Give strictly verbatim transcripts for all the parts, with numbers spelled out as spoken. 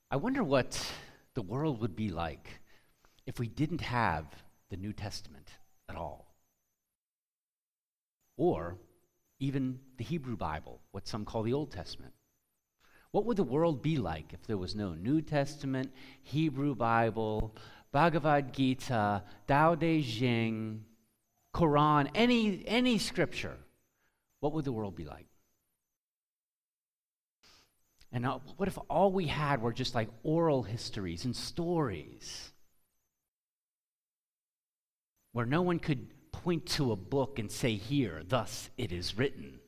I wonder what the world would be like if we didn't have the New Testament at all. Or even the Hebrew Bible, what some call the Old Testament. What would the world be like if there was no New Testament, Hebrew Bible, Bhagavad Gita, Tao Te Ching, Quran, any, any scripture? What would the world be like? And now, what if all we had were just like oral histories and stories where no one could point to a book and say, here, thus it is written?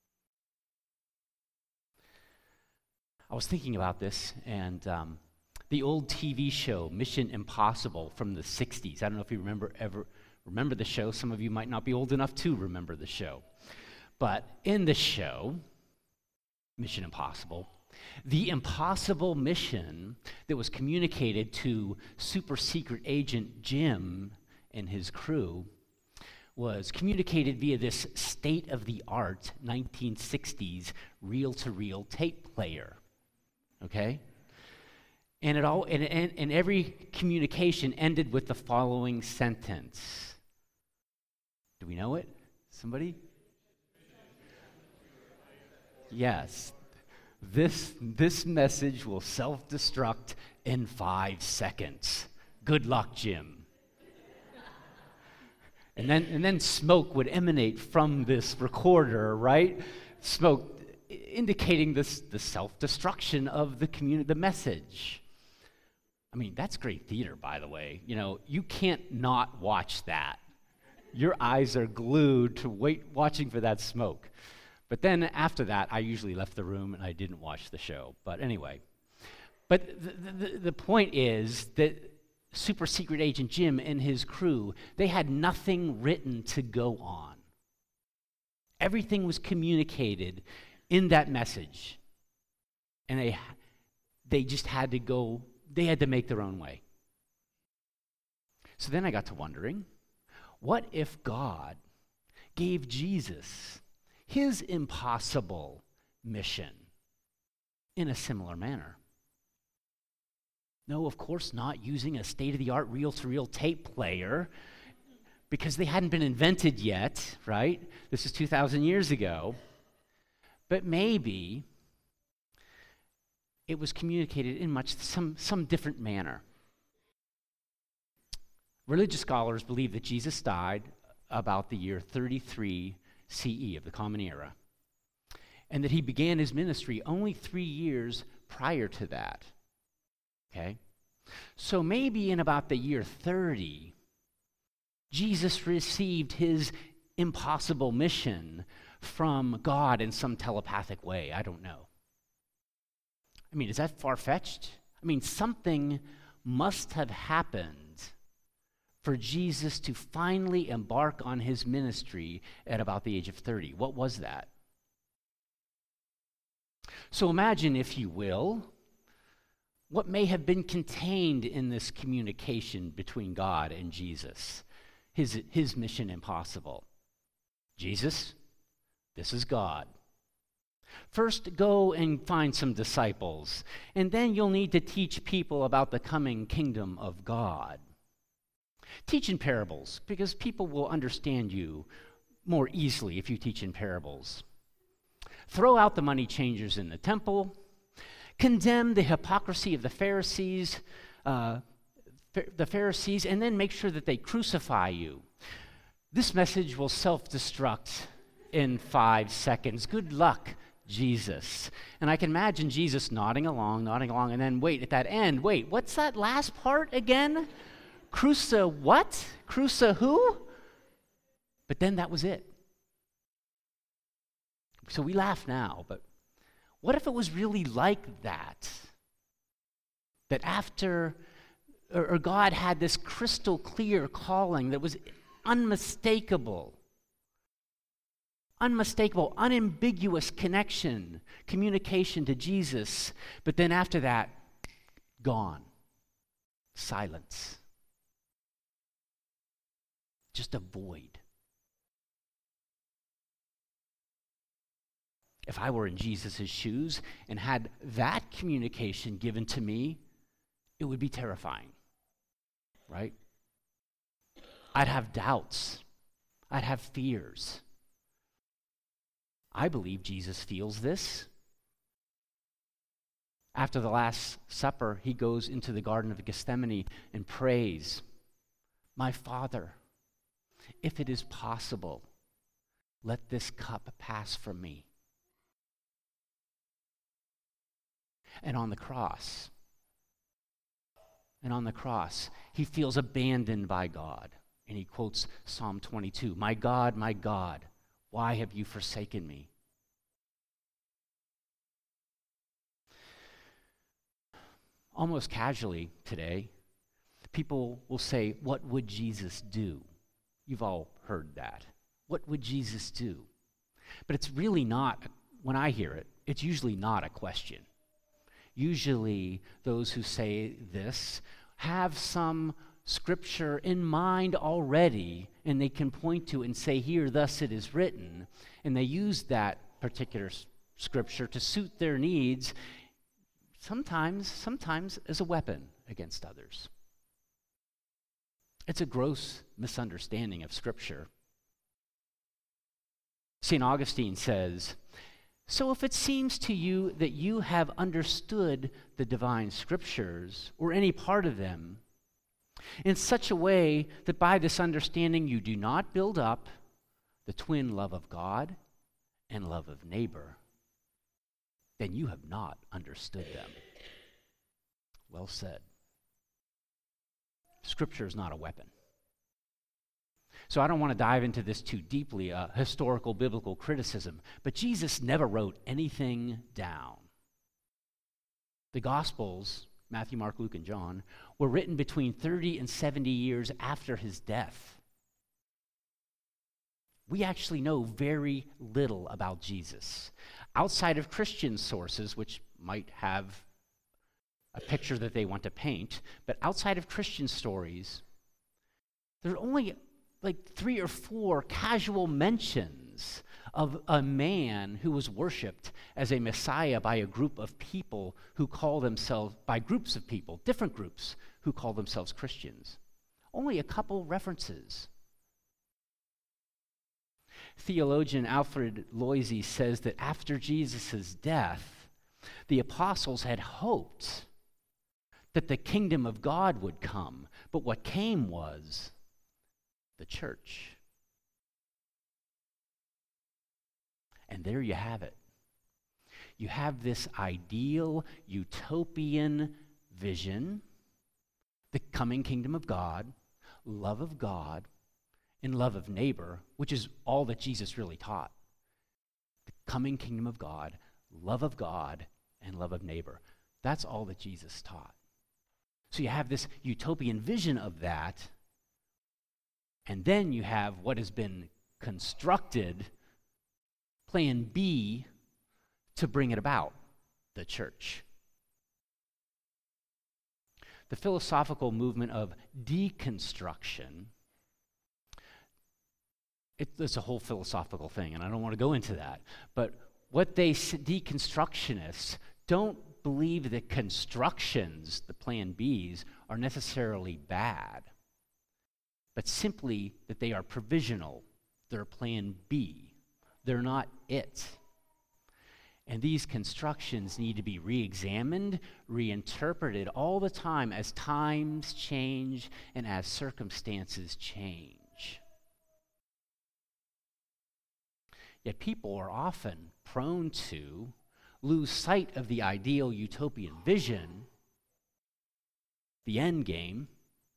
I was thinking about this, and um, the old T V show Mission Impossible from the sixties. I don't know if you remember ever remember the show. Some of you might not be old enough to remember the show. But in the show, Mission Impossible, the impossible mission that was communicated to super secret agent Jim and his crew was communicated via this state-of-the-art nineteen sixties reel-to-reel tape player. Okay? And it all and, and, and every communication ended with the following sentence. Do we know it? Somebody? Yes. This this message will self-destruct in five seconds. Good luck, Jim. And then and then smoke would emanate from this recorder, right? Smoke indicating this the self-destruction of the communi- the message. I mean, that's great theater, by the way. You know, you can't not watch that. Your eyes are glued to wait watching for that smoke. But then after that, I usually left the room and I didn't watch the show. But anyway, but the, the, the point is that super secret agent Jim and his crew, they had nothing written to go on. Everything was communicated in that message. And they they just had to go, they had to make their own way. So then I got to wondering, what if God gave Jesus his impossible mission in a similar manner? No, of course not using a state-of-the-art reel-to-reel tape player, because they hadn't been invented yet, right? This is two thousand years ago. But maybe it was communicated in much some, some different manner. Religious scholars believe that Jesus died about the year thirty-three C E of the Common Era, and that he began his ministry only three years prior to that. Okay? So maybe in about the year thirty, Jesus received his impossible mission from God in some telepathic way. I don't know. I mean, is that far-fetched? I mean, something must have happened for Jesus to finally embark on his ministry at about the age of thirty. What was that? So imagine, if you will, what may have been contained in this communication between God and Jesus, his, his mission impossible. Jesus, this is God. First, go and find some disciples, and then you'll need to teach people about the coming kingdom of God. Teach in parables, because people will understand you more easily if you teach in parables. Throw out the money changers in the temple. Condemn the hypocrisy of the Pharisees, uh, the Pharisees, and then make sure that they crucify you. This message will self-destruct in five seconds. Good luck, Jesus. And I can imagine Jesus nodding along, nodding along, and then wait, at that end, wait, what's that last part again? Cruci what? Cruci who? But then that was it. So we laugh now, but what if it was really like that? That after, or, or God had this crystal clear calling that was unmistakable, unmistakable, unambiguous connection, communication to Jesus, but then after that, gone. Silence. Just a void. If I were in Jesus' shoes and had that communication given to me, it would be terrifying, right? I'd have doubts. I'd have fears. I believe Jesus feels this. After the Last Supper, he goes into the Garden of Gethsemane and prays, "My Father, if it is possible, let this cup pass from me." And on the cross, and on the cross, he feels abandoned by God. And he quotes Psalm twenty-two, "My God, my God, why have you forsaken me?" Almost casually today, people will say, "What would Jesus do?" You've all heard that. What would Jesus do? But it's really not, when I hear it, it's usually not a question. Usually those who say this have some scripture in mind already, and they can point to and say, "Here, thus it is written," and they use that particular s- scripture to suit their needs, sometimes, sometimes as a weapon against others. It's a gross misunderstanding of Scripture. Saint Augustine says, "So if it seems to you that you have understood the divine Scriptures, or any part of them, in such a way that by this understanding you do not build up the twin love of God and love of neighbor, then you have not understood them." Well said. Scripture is not a weapon. So I don't want to dive into this too deeply, uh, historical biblical criticism, but Jesus never wrote anything down. The Gospels, Matthew, Mark, Luke, and John, were written between thirty and seventy years after his death. We actually know very little about Jesus. Outside of Christian sources, which might have a picture that they want to paint, but outside of Christian stories, there are only like three or four casual mentions of a man who was worshipped as a Messiah by a group of people who call themselves, by groups of people, different groups, who call themselves Christians. Only a couple references. Theologian Alfred Loisy says that after Jesus' death, the apostles had hoped that the kingdom of God would come, but what came was the church. And there you have it. You have this ideal utopian vision, the coming kingdom of God, love of God, and love of neighbor, which is all that Jesus really taught. The coming kingdom of God, love of God, and love of neighbor. That's all that Jesus taught. So you have this utopian vision of that, and then you have what has been constructed, plan B, to bring it about, the church. The philosophical movement of deconstruction, it, it's a whole philosophical thing, and I don't want to go into that, but what they, deconstructionists, don't believe that constructions, the plan Bs, are necessarily bad, but simply that they are provisional. They're plan B. They're not it. And these constructions need to be re-examined, reinterpreted all the time as times change and as circumstances change. Yet people are often prone to lose sight of the ideal utopian vision, the end game,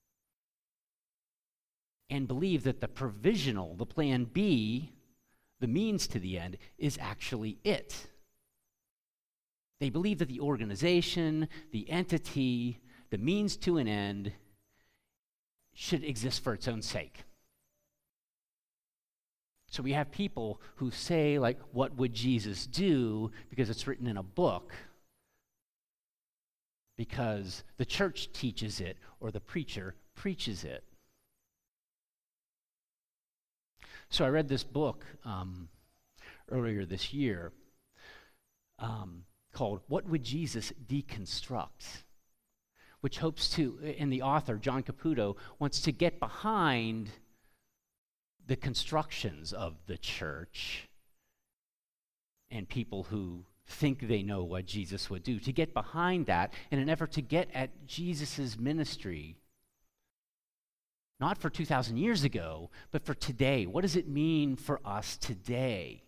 and believe that the provisional, the plan B, the means to the end, is actually it. They believe that the organization, the entity, the means to an end should exist for its own sake. So we have people who say, like, what would Jesus do? Because it's written in a book, because the church teaches it or the preacher preaches it. So I read this book um, earlier this year um, called What Would Jesus Deconstruct? Which hopes to, and the author, John Caputo, wants to get behind the constructions of the church and people who think they know what Jesus would do, to get behind that in an effort to get at Jesus' ministry, not for two thousand years ago, but for today. What does it mean for us today?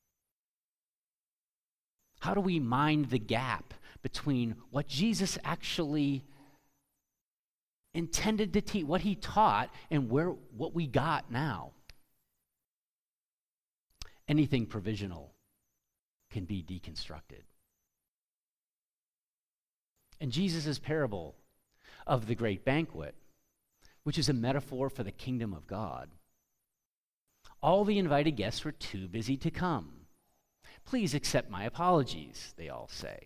How do we mind the gap between what Jesus actually intended to teach, what he taught, and where what we got now? Anything provisional can be deconstructed. And Jesus' parable of the great banquet, which is a metaphor for the kingdom of God, all the invited guests were too busy to come. Please accept my apologies, they all say.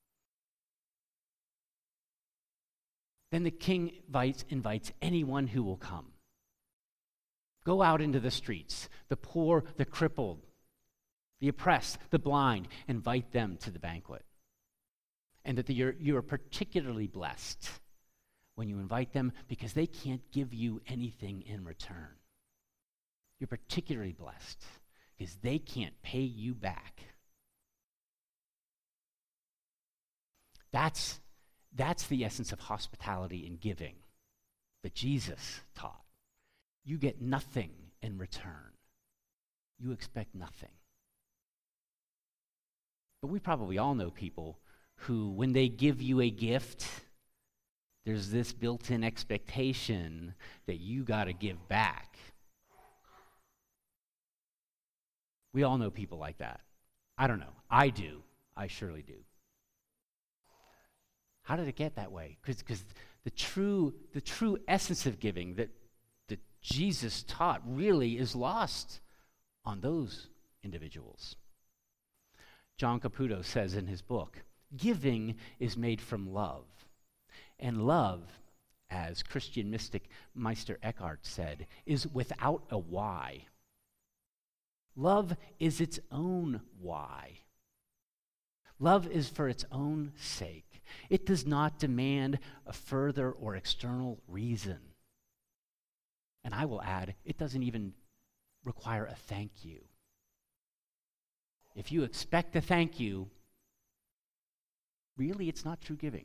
Then the king invites, invites anyone who will come. Go out into the streets, the poor, the crippled, the oppressed, the blind, invite them to the banquet. And that the, you're, you're particularly blessed when you invite them because they can't give you anything in return. You're particularly blessed because they can't pay you back. That's That's the essence of hospitality and giving that Jesus taught. You get nothing in return. You expect nothing. But we probably all know people who, when they give you a gift, there's this built-in expectation that you got to give back. We all know people like that. I don't know. I do. I surely do. How did it get that way? Because the true, the true essence of giving that, that Jesus taught really is lost on those individuals. John Caputo says in his book, giving is made from love. And love, as Christian mystic Meister Eckhart said, is without a why. Love is its own why. Love is for its own sake. It does not demand a further or external reason. And I will add, it doesn't even require a thank you. If you expect a thank you, really it's not true giving.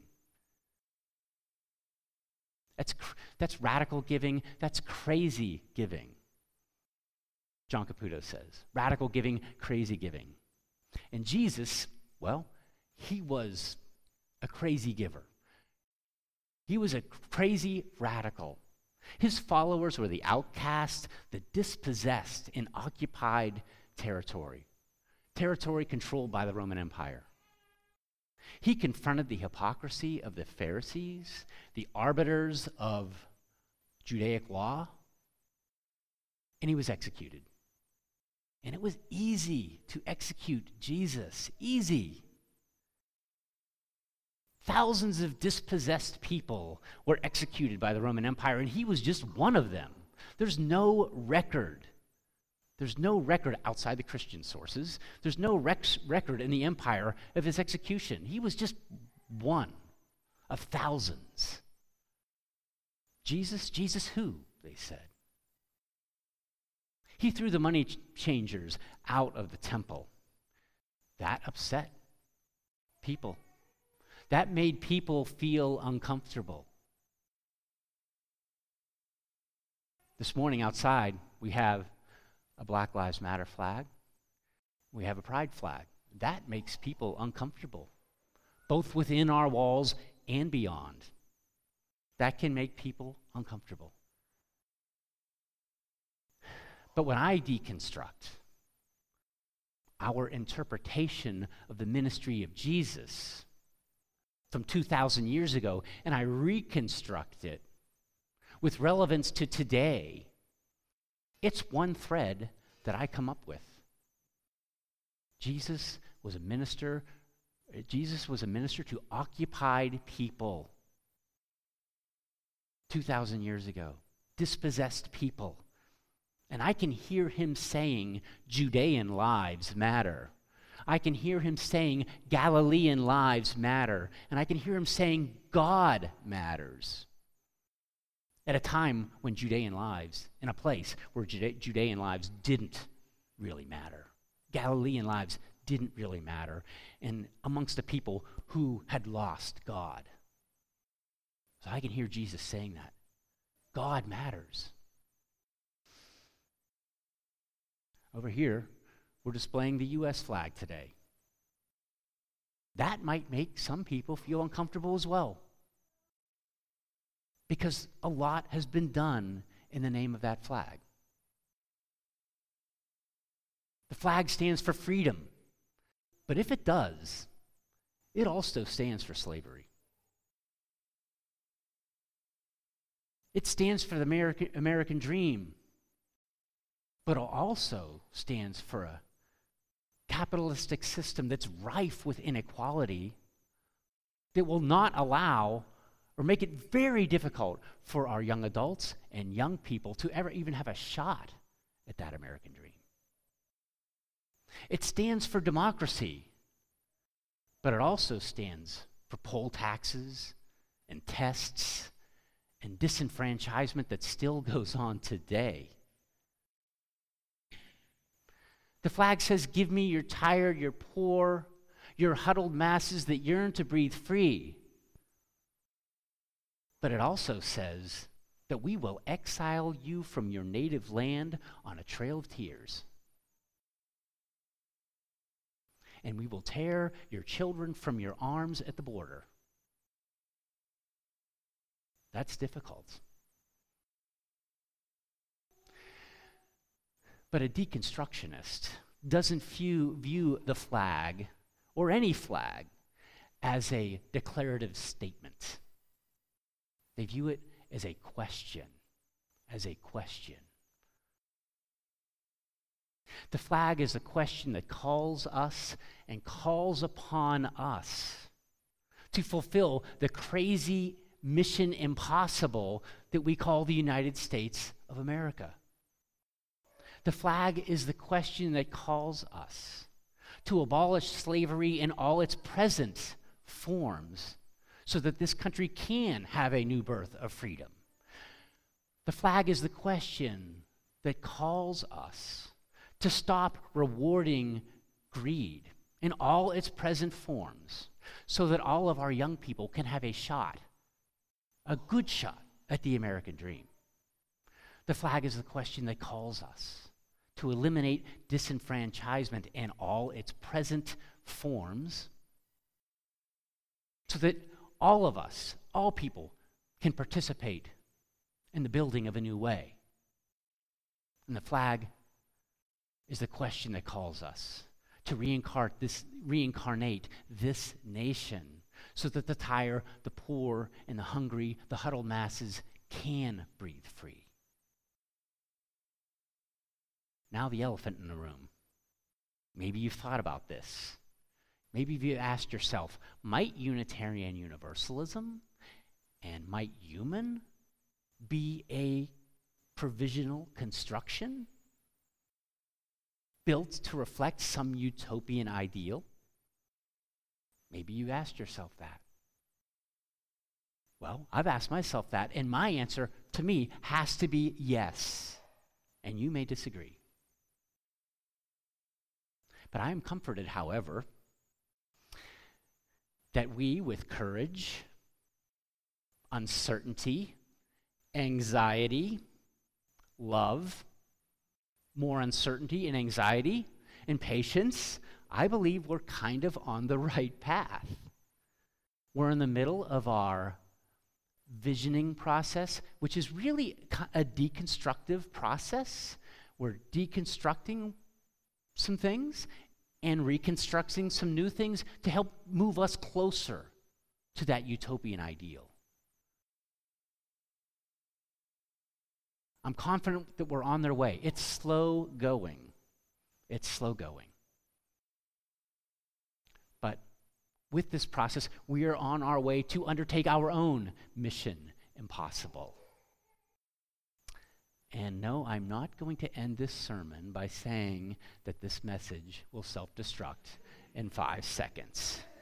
That's cr- that's radical giving. That's crazy giving. John Caputo says, radical giving, crazy giving. And Jesus, well, he was a crazy giver. He was a crazy radical. His followers were the outcast, the dispossessed in occupied territory, territory controlled by the Roman Empire. He confronted the hypocrisy of the Pharisees, the arbiters of Judaic law, and he was executed. And it was easy to execute Jesus, easy. Thousands of dispossessed people were executed by the Roman Empire, and he was just one of them. There's no record. There's no record outside the Christian sources. There's no rec- record in the empire of his execution. He was just one of thousands. Jesus, Jesus who? They said. He threw the money ch- changers out of the temple. That upset people. That made people feel uncomfortable. This morning outside, we have a Black Lives Matter flag. We have a pride flag. That makes people uncomfortable, both within our walls and beyond. That can make people uncomfortable. But when I deconstruct our interpretation of the ministry of Jesus from two thousand years ago, and I reconstruct it with relevance to today, it's one thread that I come up with. Jesus was a minister. Jesus was a minister to occupied people two thousand years ago, dispossessed people. And I can hear him saying, Judean lives matter. I can hear him saying Galilean lives matter, and I can hear him saying God matters. At a time when Judean lives, in a place where Jude- Judean lives didn't really matter. Galilean lives didn't really matter, and amongst a people who had lost God. So I can hear Jesus saying that. God matters. Over here, we're displaying the U S flag today. That might make some people feel uncomfortable as well, because a lot has been done in the name of that flag. The flag stands for freedom, but if it does, it also stands for slavery. It stands for the American, American dream, but it also stands for a capitalistic system that's rife with inequality that will not allow or make it very difficult for our young adults and young people to ever even have a shot at that American dream. It stands for democracy, but it also stands for poll taxes and tests and disenfranchisement that still goes on today. The flag says, give me your tired, your poor, your huddled masses that yearn to breathe free. But it also says that we will exile you from your native land on a trail of tears. And we will tear your children from your arms at the border. That's difficult. But a deconstructionist doesn't view, view the flag, or any flag, as a declarative statement. They view it as a question, as a question. The flag is a question that calls us and calls upon us to fulfill the crazy mission impossible that we call the United States of America. The flag is the question that calls us to abolish slavery in all its present forms so that this country can have a new birth of freedom. The flag is the question that calls us to stop rewarding greed in all its present forms so that all of our young people can have a shot, a good shot at the American dream. The flag is the question that calls us to eliminate disenfranchisement in all its present forms so that all of us, all people, can participate in the building of a new way. And the flag is the question that calls us to reincarnate this, reincarnate this nation so that the tired, the poor, and the hungry, the huddled masses can breathe free. Now the elephant in the room. Maybe you've thought about this. Maybe you've asked yourself, might Unitarian Universalism and might human be a provisional construction built to reflect some utopian ideal? Maybe you asked yourself that. Well, I've asked myself that, and my answer to me has to be yes. And you may disagree. But I am comforted, however, that we, with courage, uncertainty, anxiety, love, more uncertainty and anxiety, and patience, I believe we're kind of on the right path. We're in the middle of our visioning process, which is really a deconstructive process. We're deconstructing some things and reconstructing some new things to help move us closer to that utopian ideal. I'm confident that we're on their way. It's slow going. It's slow going. But with this process, we are on our way to undertake our own mission impossible. And no, I'm not going to end this sermon by saying that this message will self-destruct in five seconds.